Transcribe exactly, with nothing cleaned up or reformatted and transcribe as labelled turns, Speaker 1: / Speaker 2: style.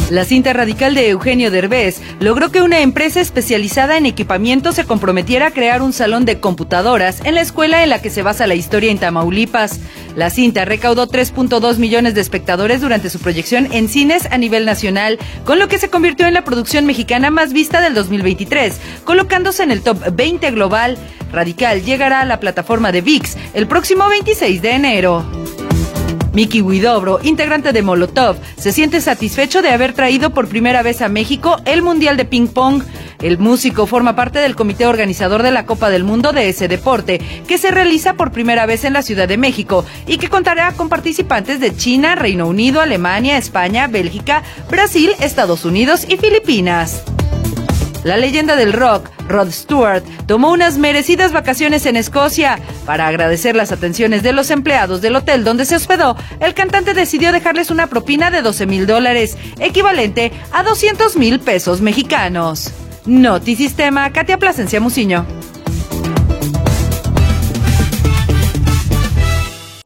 Speaker 1: La cinta radical de Eugenio Derbez logró que una empresa especializada en equipamiento se comprometiera a crear un salón de computadoras en la escuela en la que se basa la historia en Tamaulipas. La cinta recaudó tres punto dos millones de espectadores durante su proyección en cines a nivel nacional, con lo que se convirtió en la producción mexicana más vista del dos mil veintitrés, colocándose en el top veinte global. Radical llegará a la plataforma de V I X el próximo veintiséis de enero. Miki Huidobro, integrante de Molotov, se siente satisfecho de haber traído por primera vez a México el Mundial de Ping Pong. El músico forma parte del comité organizador de la Copa del Mundo de ese deporte, que se realiza por primera vez en la Ciudad de México y que contará con participantes de China, Reino Unido, Alemania, España, Bélgica, Brasil, Estados Unidos y Filipinas. La leyenda del rock, Rod Stewart, tomó unas merecidas vacaciones en Escocia. Para agradecer las atenciones de los empleados del hotel donde se hospedó, el cantante decidió dejarles una propina de doce mil dólares, equivalente a doscientos mil pesos mexicanos. Notisistema, Katia Plasencia Muciño.